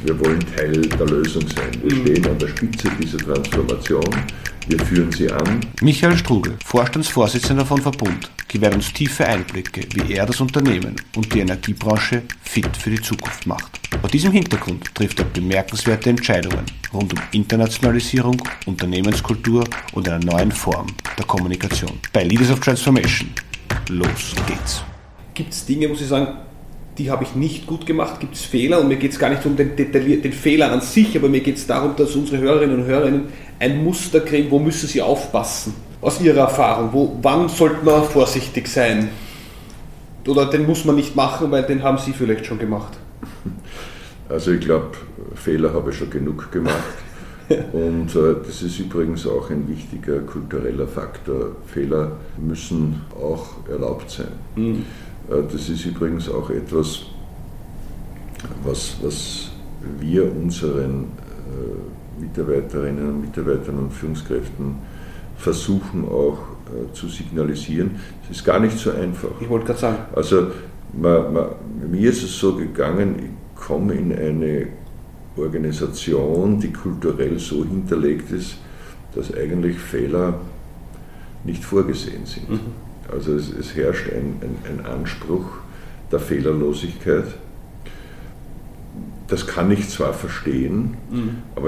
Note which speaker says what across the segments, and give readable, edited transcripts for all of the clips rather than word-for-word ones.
Speaker 1: Wir wollen Teil der Lösung sein. Wir stehen an der Spitze dieser Transformation. Wir führen sie an.
Speaker 2: Michael Strugel, Vorstandsvorsitzender von Verbund, gewährt uns tiefe Einblicke, wie er das Unternehmen und die Energiebranche fit für die Zukunft macht. Vor diesem Hintergrund trifft er bemerkenswerte Entscheidungen rund um Internationalisierung, Unternehmenskultur und einer neuen Form der Kommunikation. Bei Leaders of Transformation. Los geht's.
Speaker 3: Gibt es Dinge, wo Sie sagen, die habe ich nicht gut gemacht, gibt es Fehler, und mir geht es gar nicht um den Fehler an sich, aber mir geht es darum, dass unsere Hörerinnen und Hörer ein Muster kriegen, wo müssen sie aufpassen, aus ihrer Erfahrung, wann sollte man vorsichtig sein, oder den muss man nicht machen, weil den haben Sie vielleicht schon gemacht.
Speaker 1: Also ich glaube, Fehler habe ich schon genug gemacht. Und das ist übrigens auch ein wichtiger kultureller Faktor. Fehler müssen auch erlaubt sein. Mhm. Das ist übrigens auch etwas, was wir unseren Mitarbeiterinnen und Mitarbeitern und Führungskräften versuchen auch zu signalisieren. Es ist gar nicht so einfach.
Speaker 3: Ich wollte gerade sagen.
Speaker 1: Also mir ist es so gegangen, ich komme in eine Organisation, die kulturell so hinterlegt ist, dass eigentlich Fehler nicht vorgesehen sind. Mhm. Also es herrscht ein Anspruch der Fehlerlosigkeit. Das kann ich zwar verstehen, aber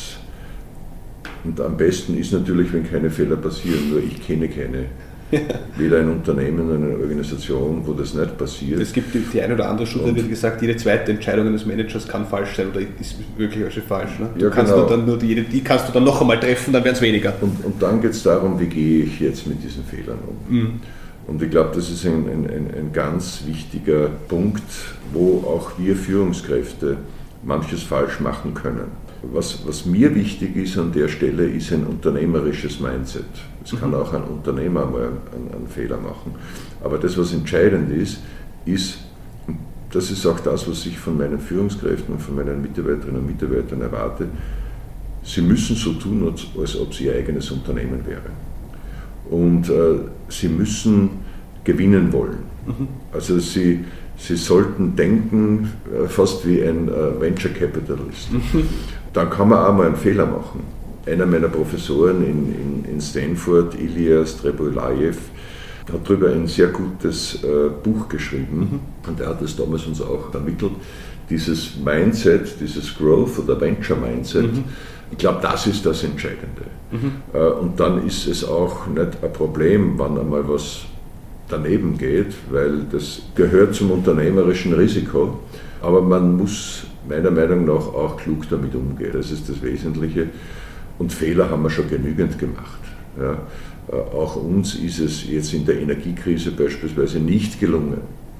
Speaker 1: und am besten ist natürlich, wenn keine Fehler passieren, nur ich kenne keine. Weder ein Unternehmen, eine Organisation, wo das nicht passiert.
Speaker 3: Es gibt die eine oder andere Studie, die gesagt, jede zweite Entscheidung eines Managers kann falsch sein oder ist möglicherweise falsch. Ne?
Speaker 1: Ja, kannst genau.
Speaker 3: Die kannst du dann noch einmal treffen, dann werden es weniger.
Speaker 1: Und dann geht es darum, wie gehe ich jetzt mit diesen Fehlern um. Mhm. Und ich glaube, das ist ein ganz wichtiger Punkt, wo auch wir Führungskräfte manches falsch machen können. Was mir wichtig ist an der Stelle, ist ein unternehmerisches Mindset. Es kann auch ein Unternehmer mal einen Fehler machen. Aber das, was entscheidend ist, das ist auch das, was ich von meinen Führungskräften und von meinen Mitarbeiterinnen und Mitarbeitern erwarte, sie müssen so tun, als ob sie ihr eigenes Unternehmen wäre. Und sie müssen gewinnen wollen. Also sie sollten denken, fast wie ein Venture Capitalist. Dann kann man auch mal einen Fehler machen. Einer meiner Professoren in Stanford, Ilya Streboulajew, hat darüber ein sehr gutes Buch geschrieben. Und er hat es damals uns auch vermittelt. Dieses Mindset, dieses Growth oder Venture Mindset, ich glaube, das ist das Entscheidende. Und dann ist es auch nicht ein Problem, wann einmal was daneben geht, weil das gehört zum unternehmerischen Risiko. Aber man muss meiner Meinung nach auch klug damit umgehen. Das ist das Wesentliche. Und Fehler haben wir schon genügend gemacht. Ja. Auch uns ist es jetzt in der Energiekrise beispielsweise nicht gelungen,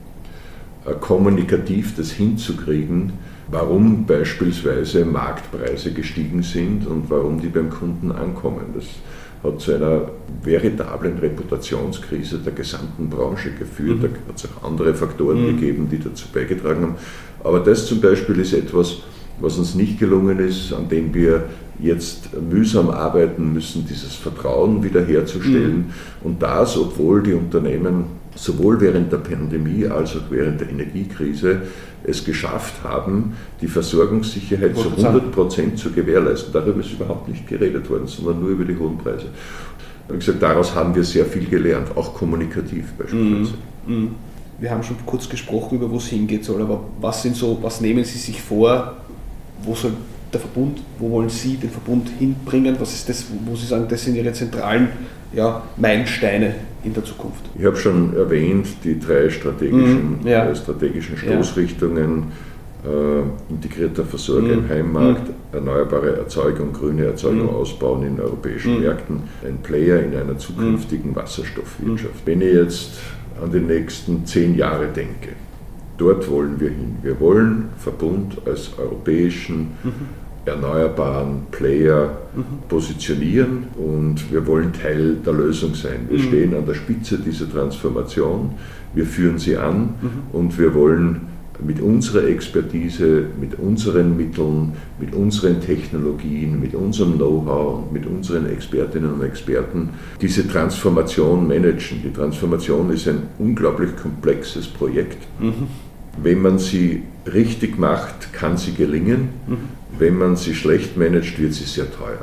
Speaker 1: kommunikativ das hinzukriegen, warum beispielsweise Marktpreise gestiegen sind und warum die beim Kunden ankommen. Das hat zu einer veritablen Reputationskrise der gesamten Branche geführt. Da hat es auch andere Faktoren gegeben, die dazu beigetragen haben. Aber das zum Beispiel ist etwas, was uns nicht gelungen ist, an dem wir jetzt mühsam arbeiten müssen, dieses Vertrauen wiederherzustellen. Und das, obwohl die Unternehmen sowohl während der Pandemie als auch während der Energiekrise es geschafft haben, die Versorgungssicherheit zu 100% zu gewährleisten. Darüber ist überhaupt nicht geredet worden, sondern nur über die hohen Preise. Wie gesagt, daraus haben wir sehr viel gelernt, auch kommunikativ beispielsweise.
Speaker 3: Wir haben schon kurz gesprochen, über wo es hingehen soll, aber was nehmen Sie sich vor, wo soll der Verbund, wo wollen Sie den Verbund hinbringen? Was ist das, wo Sie sagen, das sind Ihre zentralen Meilensteine in der Zukunft?
Speaker 1: Ich habe schon erwähnt, die 3 strategischen Stoßrichtungen, integrierter Versorger im Heimmarkt, erneuerbare Erzeugung, grüne Erzeugung ausbauen in europäischen Märkten, ein Player in einer zukünftigen Wasserstoffwirtschaft. Wenn ich jetzt an die nächsten 10 Jahre denke, dort wollen wir hin. Wir wollen Verbund als europäischen erneuerbaren Player positionieren und wir wollen Teil der Lösung sein. Wir stehen an der Spitze dieser Transformation, wir führen sie an und wir wollen mit unserer Expertise, mit unseren Mitteln, mit unseren Technologien, mit unserem Know-how und mit unseren Expertinnen und Experten diese Transformation managen. Die Transformation ist ein unglaublich komplexes Projekt. Wenn man sie richtig macht, kann sie gelingen. Wenn man sie schlecht managt, wird sie sehr teuer.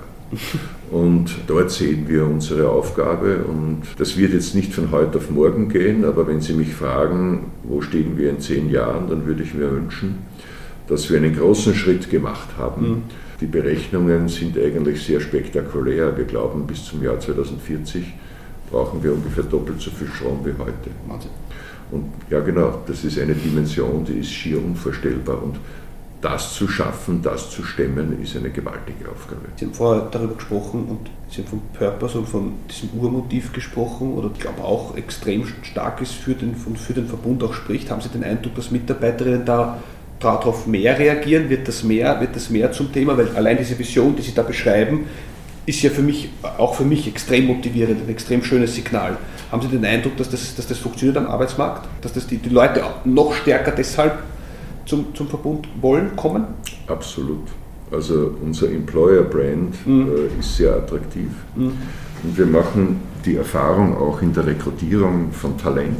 Speaker 1: Und dort sehen wir unsere Aufgabe und das wird jetzt nicht von heute auf morgen gehen, aber wenn Sie mich fragen, wo stehen wir in 10 Jahren, dann würde ich mir wünschen, dass wir einen großen Schritt gemacht haben. Die Berechnungen sind eigentlich sehr spektakulär. Wir glauben, bis zum Jahr 2040 brauchen wir ungefähr doppelt so viel Strom wie heute.
Speaker 3: Wahnsinn.
Speaker 1: Und ja genau, das ist eine Dimension, die ist schier unvorstellbar. Und das zu schaffen, das zu stemmen, ist eine gewaltige Aufgabe.
Speaker 3: Sie haben vorher darüber gesprochen und Sie haben vom Purpose und von diesem Urmotiv gesprochen, oder ich glaube auch extrem starkes für den Verbund auch spricht. Haben Sie den Eindruck, dass Mitarbeiterinnen darauf mehr reagieren? Wird das mehr zum Thema? Weil allein diese Vision, die Sie da beschreiben, ist ja auch für mich extrem motivierend, ein extrem schönes Signal. Haben Sie den Eindruck, dass das funktioniert am Arbeitsmarkt? Dass das die Leute noch stärker deshalb zum Verbund kommen?
Speaker 1: Absolut. Also unser Employer-Brand ist sehr attraktiv. Und wir machen die Erfahrung auch in der Rekrutierung von Talent.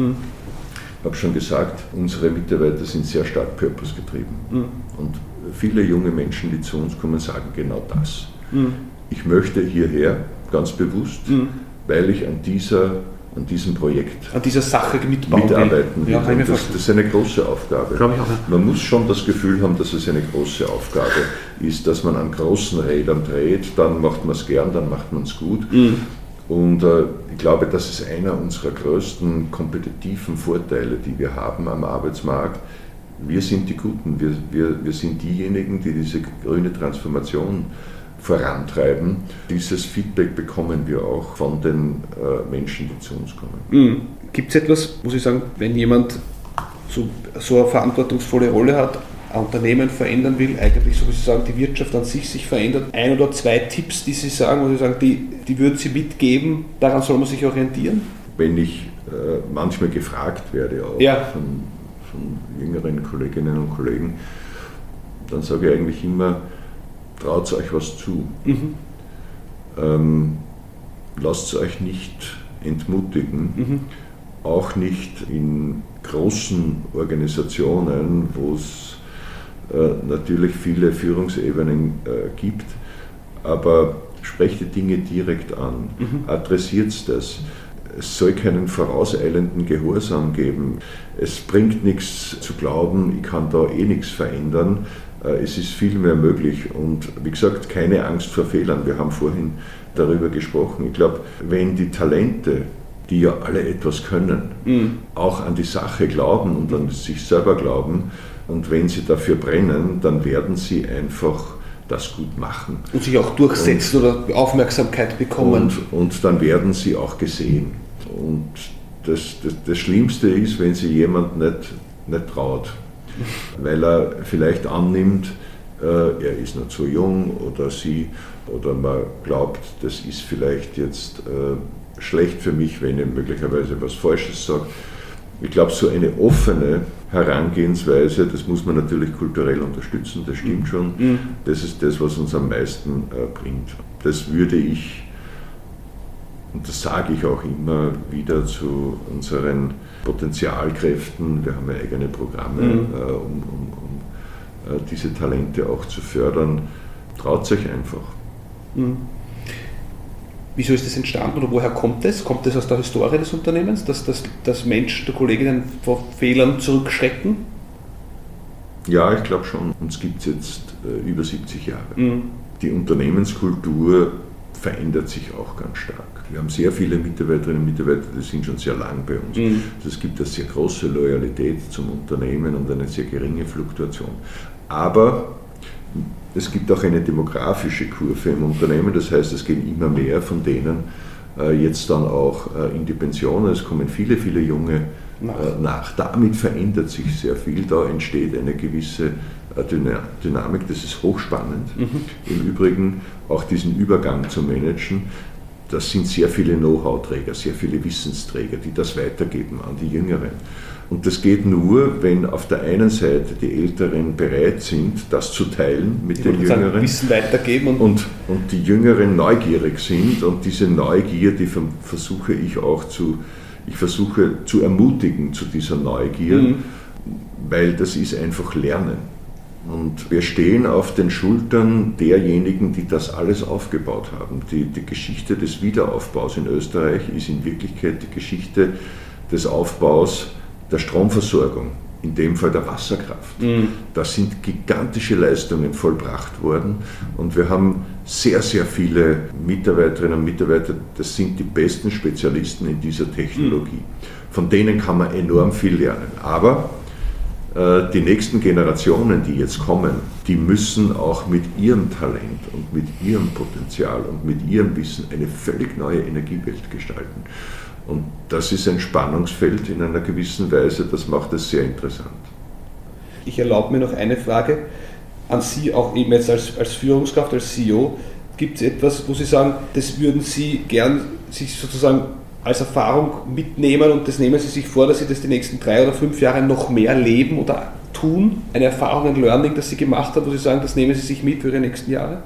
Speaker 1: Ich habe schon gesagt, unsere Mitarbeiter sind sehr stark purpose-getrieben. Und viele junge Menschen, die zu uns kommen, sagen genau das. Ich möchte hierher, ganz bewusst, weil ich an diesem Projekt,
Speaker 3: an dieser Sache
Speaker 1: mitarbeiten will.
Speaker 3: Ja,
Speaker 1: das ist eine große Aufgabe.
Speaker 3: Glaube ich auch, ja.
Speaker 1: Man muss schon das Gefühl haben, dass es eine große Aufgabe ist, dass man an großen Rädern dreht, dann macht man es gern, dann macht man es gut. Und ich glaube, das ist einer unserer größten kompetitiven Vorteile, die wir haben am Arbeitsmarkt. Wir sind die Guten, wir sind diejenigen, die diese grüne Transformation vorantreiben. Dieses Feedback bekommen wir auch von den Menschen, die zu uns kommen.
Speaker 3: Gibt es etwas, muss ich sagen, wenn jemand so eine verantwortungsvolle Rolle hat, ein Unternehmen verändern will, eigentlich so wie Sie sagen, die Wirtschaft an sich verändert, 1 oder 2 Tipps, die Sie sagen, wo Sie sagen, die würden Sie mitgeben, daran soll man sich orientieren?
Speaker 1: Wenn ich manchmal gefragt werde, auch von jüngeren Kolleginnen und Kollegen, dann sage ich eigentlich immer, traut euch was zu. Lasst euch nicht entmutigen, auch nicht in großen Organisationen, wo es natürlich viele Führungsebenen gibt, aber sprecht die Dinge direkt an, adressiert das. Es soll keinen vorauseilenden Gehorsam geben. Es bringt nichts zu glauben, ich kann da eh nichts verändern. Es ist viel mehr möglich und wie gesagt, keine Angst vor Fehlern. Wir haben vorhin darüber gesprochen. Ich glaube, wenn die Talente, die ja alle etwas können, auch an die Sache glauben und an sich selber glauben und wenn sie dafür brennen, dann werden sie einfach das gut machen.
Speaker 3: Und sich auch durchsetzen oder Aufmerksamkeit bekommen.
Speaker 1: Und dann werden sie auch gesehen. Und das Schlimmste ist, wenn sie jemand nicht traut. Weil er vielleicht annimmt, er ist noch zu jung oder sie, oder man glaubt, das ist vielleicht jetzt schlecht für mich, wenn ich möglicherweise was Falsches sage. Ich glaube, so eine offene Herangehensweise, das muss man natürlich kulturell unterstützen, das stimmt schon. Das ist das, was uns am meisten bringt. Das würde ich, und das sage ich auch immer wieder zu unseren Potenzialkräften, wir haben ja eigene Programme, um diese Talente auch zu fördern, traut sich einfach.
Speaker 3: Wieso ist das entstanden oder woher kommt das? Kommt das aus der Historie des Unternehmens, dass Menschen, der Kolleginnen vor Fehlern zurückschrecken?
Speaker 1: Ja, ich glaube schon. Uns gibt es jetzt über 70 Jahre. Die Unternehmenskultur verändert sich auch ganz stark. Wir haben sehr viele Mitarbeiterinnen und Mitarbeiter, die sind schon sehr lang bei uns. Also es gibt eine sehr große Loyalität zum Unternehmen und eine sehr geringe Fluktuation. Aber es gibt auch eine demografische Kurve im Unternehmen, das heißt, es gehen immer mehr von denen jetzt dann auch in die Pension. Es kommen viele, viele Junge nach. Damit verändert sich sehr viel, da entsteht eine gewisse Dynamik, das ist hochspannend. Im Übrigen auch diesen Übergang zu managen, das sind sehr viele Know-how-Träger, sehr viele Wissensträger, die das weitergeben an die Jüngeren. Und das geht nur, wenn auf der einen Seite die Älteren bereit sind, das zu teilen mit den Jüngeren.
Speaker 3: Wissen weitergeben
Speaker 1: und die Jüngeren neugierig sind. Und diese Neugier, die versuche ich auch zu ermutigen zu dieser Neugier. weil das ist einfach Lernen. Und wir stehen auf den Schultern derjenigen, die das alles aufgebaut haben. Die Geschichte des Wiederaufbaus in Österreich ist in Wirklichkeit die Geschichte des Aufbaus der Stromversorgung, in dem Fall der Wasserkraft. Da sind gigantische Leistungen vollbracht worden und wir haben sehr, sehr viele Mitarbeiterinnen und Mitarbeiter, das sind die besten Spezialisten in dieser Technologie. Von denen kann man enorm viel lernen. Aber die nächsten Generationen, die jetzt kommen, die müssen auch mit ihrem Talent und mit ihrem Potenzial und mit ihrem Wissen eine völlig neue Energiewelt gestalten. Und das ist ein Spannungsfeld in einer gewissen Weise, das macht es sehr interessant.
Speaker 3: Ich erlaube mir noch eine Frage an Sie, auch eben jetzt als Führungskraft, als CEO. Gibt es etwas, wo Sie sagen, das würden Sie gern sich sozusagen als Erfahrung mitnehmen und das nehmen Sie sich vor, dass Sie das die nächsten 3 oder 5 Jahre noch mehr leben oder tun? Eine Erfahrung, ein Learning, das Sie gemacht haben, wo Sie sagen, das nehmen Sie sich mit für Ihre nächsten Jahre?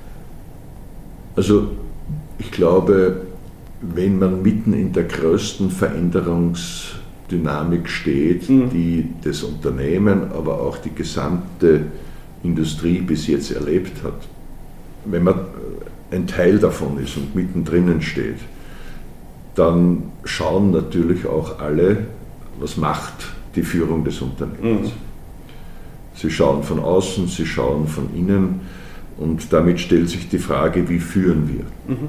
Speaker 1: Also ich glaube, wenn man mitten in der größten Veränderungsdynamik steht, die das Unternehmen, aber auch die gesamte Industrie bis jetzt erlebt hat, wenn man ein Teil davon ist und mittendrin steht, dann schauen natürlich auch alle, was macht die Führung des Unternehmens. Sie schauen von außen, sie schauen von innen und damit stellt sich die Frage, wie führen wir?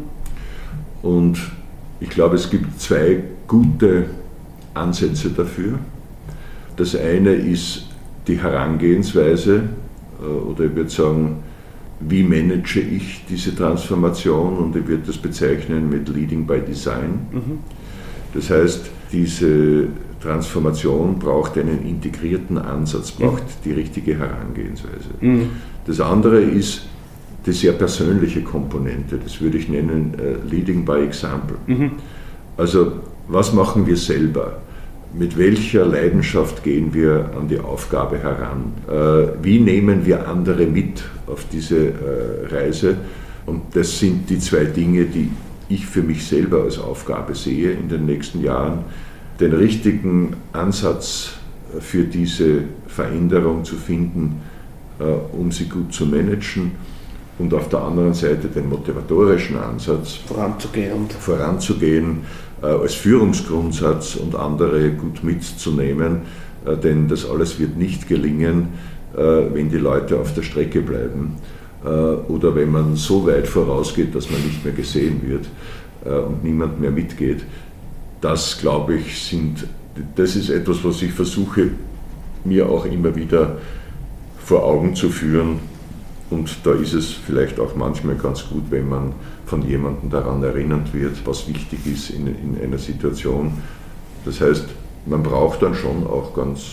Speaker 1: Und ich glaube, es gibt 2 gute Ansätze dafür. Das eine ist die Herangehensweise, oder ich würde sagen, wie manage ich diese Transformation, und ich würde das bezeichnen mit Leading by Design. Das heißt, diese Transformation braucht einen integrierten Ansatz, braucht die richtige Herangehensweise. Das andere ist die sehr persönliche Komponente, das würde ich nennen Leading by Example. Also was machen wir selber? Mit welcher Leidenschaft gehen wir an die Aufgabe heran? Wie nehmen wir andere mit auf diese Reise? Und das sind die 2 Dinge, die ich für mich selber als Aufgabe sehe in den nächsten Jahren, den richtigen Ansatz für diese Veränderung zu finden, um sie gut zu managen, und auf der anderen Seite den motivatorischen Ansatz, voranzugehen als Führungsgrundsatz und andere gut mitzunehmen, denn das alles wird nicht gelingen, wenn die Leute auf der Strecke bleiben oder wenn man so weit vorausgeht, dass man nicht mehr gesehen wird und niemand mehr mitgeht. Das, glaube ich, das ist etwas, was ich versuche, mir auch immer wieder vor Augen zu führen. Und da ist es vielleicht auch manchmal ganz gut, wenn man von jemandem daran erinnert wird, was wichtig ist in einer Situation. Das heißt, man braucht dann schon auch ganz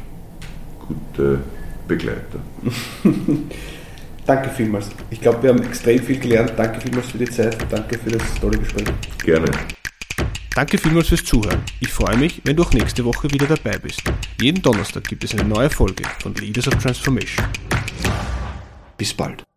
Speaker 1: gute Begleiter.
Speaker 3: Danke vielmals. Ich glaube, wir haben extrem viel gelernt. Danke vielmals für die Zeit. Danke für das tolle Gespräch.
Speaker 1: Gerne.
Speaker 2: Danke vielmals fürs Zuhören. Ich freue mich, wenn du auch nächste Woche wieder dabei bist. Jeden Donnerstag gibt es eine neue Folge von Leaders of Transformation. Bis bald.